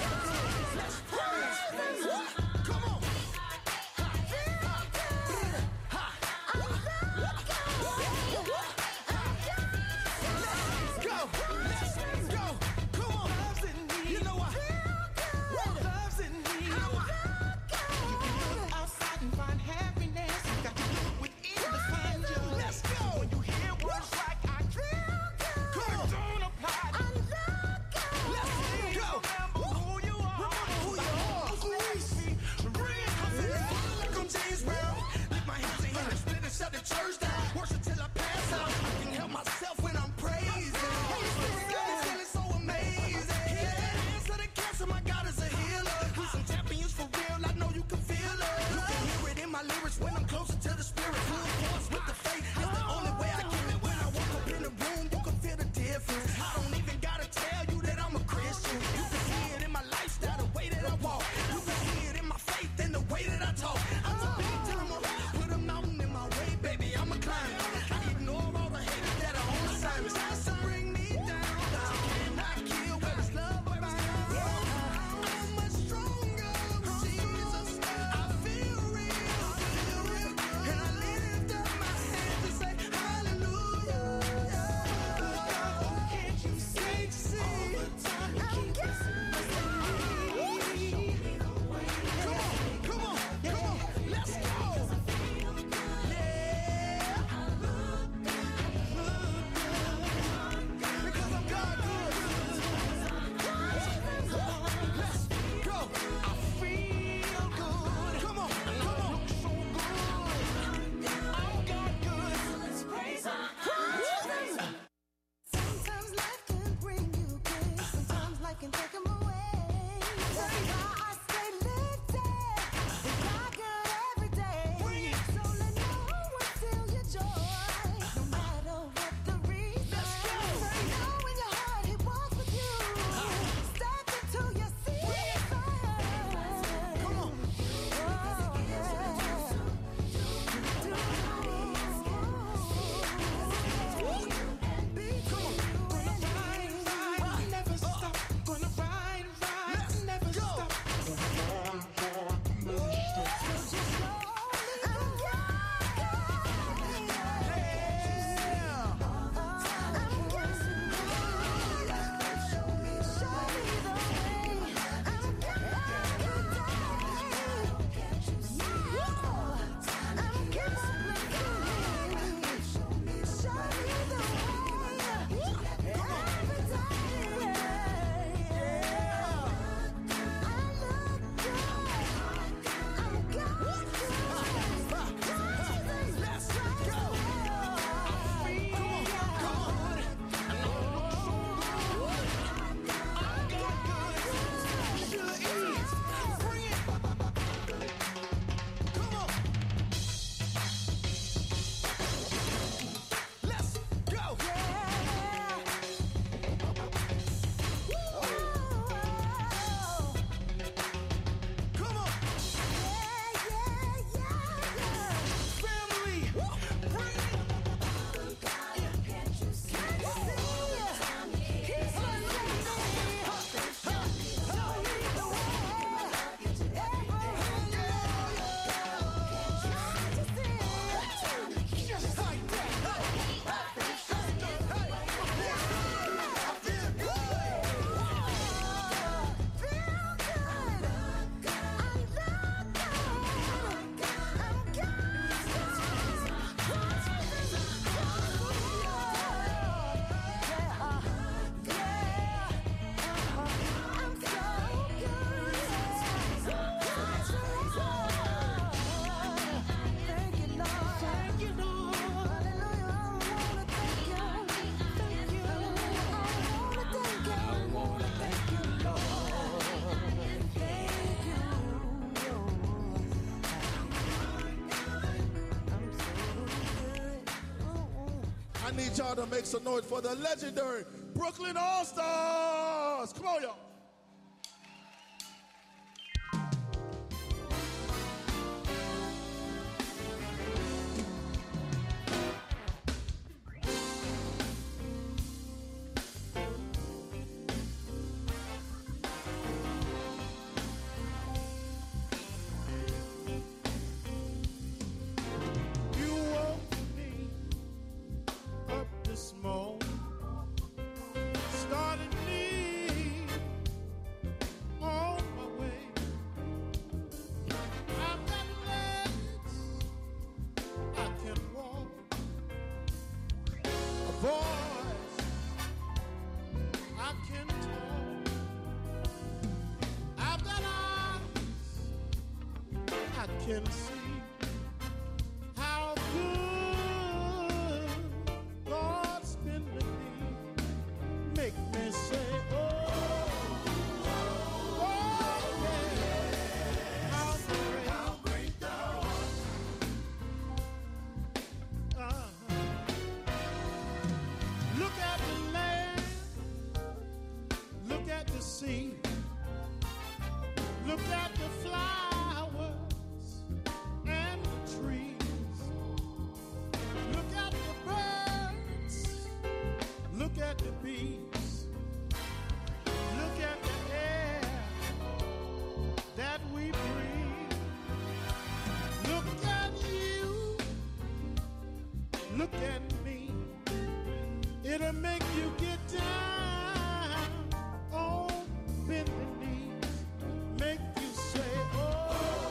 I need y'all to make some noise for the legendary Brooklyn All-Stars. Come on, y'all. I can see how good God's been to me. Make me say, oh, yeah, how great thou art. Look at the land, look at the sea, look at the flowers and the trees, look at the birds, look at the bees, look at the air that we breathe. Look at you, look at me. It'll make you get down on bending knees. Make you say, oh,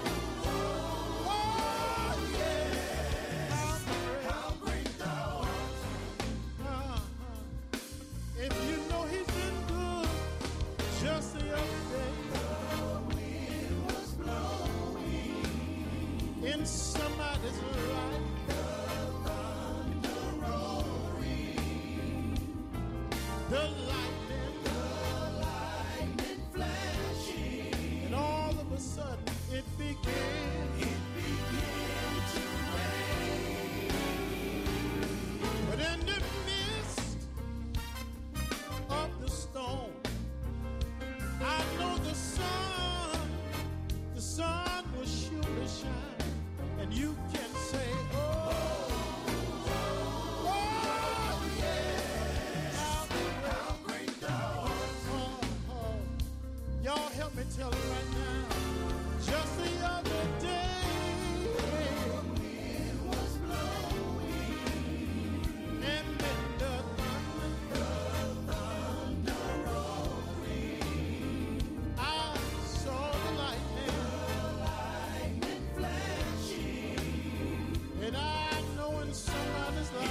oh, yeah, how great thou art. If you know he's been good, just the other day, the wind was blowing in somebody's life. The lightning flashing, and all of a sudden it began to rain. But in the midst of the storm, I know the sun will surely shine, and you can say, oh, y'all help me tell it right now. Just the other day, the wind was blowing, and then the thunder roaring. I saw the lightning flashing, and I know in somebody's life.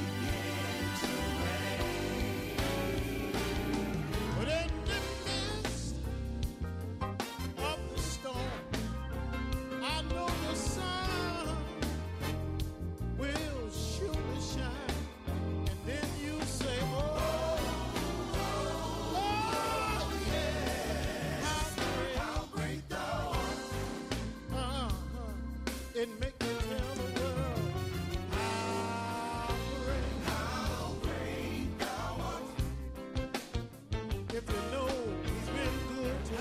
But in the midst of the storm, I know the sun will surely shine. And then you say, oh, oh, yeah, how great thou art. It make me tell the world how great thou art. If you know he's been good to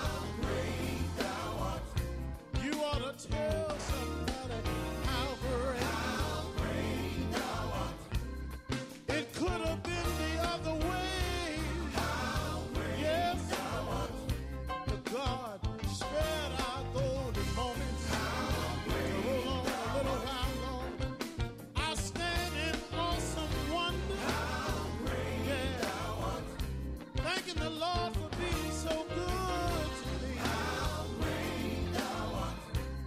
you, you ought to tell somebody how great thou art. It could have been the other way. Yes, but God spared our golden moments to hold on a little while longer. I stand in awesome wonder. Yeah. Thanking the Lord for being so good to me. How great thou art.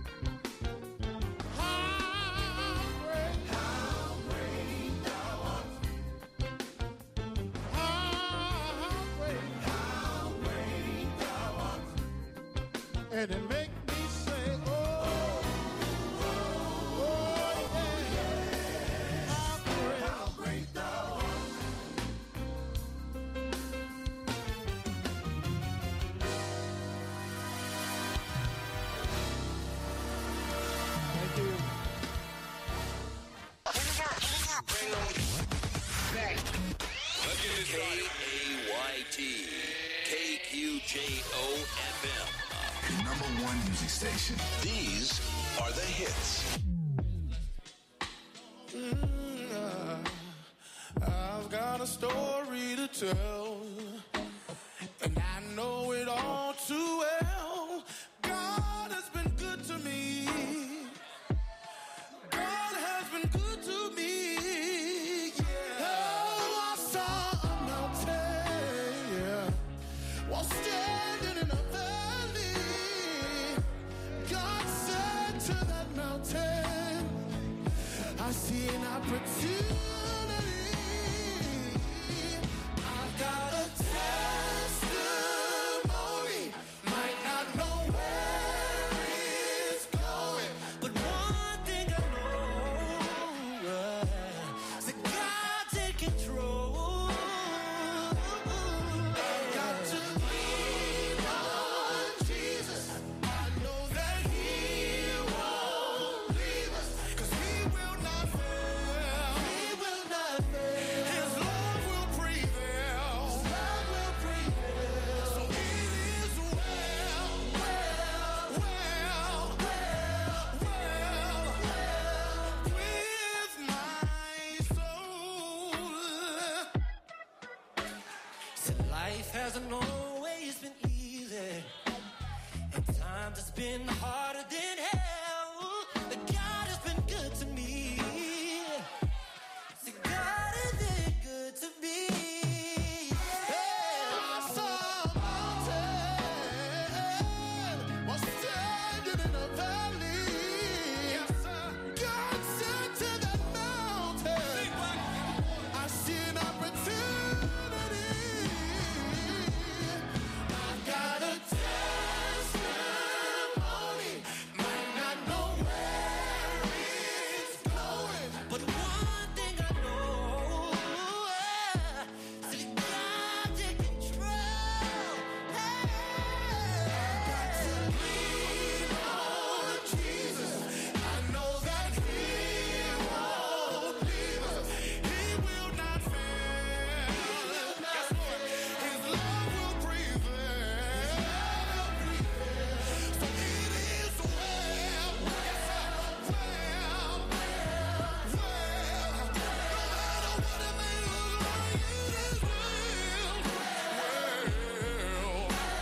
How great thou art. How great thou art. And it make me say, oh, yeah, how great thou art. Thank you. Let's get this started. KAYT, KQJO-FM. Your number one music station. These are the hits. I've got a story to tell, and I know it all too well. God has been good to me. God has been good to me. Yeah. Oh, I saw a mountain, yeah, while standing in a valley. God said to that mountain, I see an opportunity. I've got a testimony. Might not know where it's going. hasn't always been easy. At times it's been hard.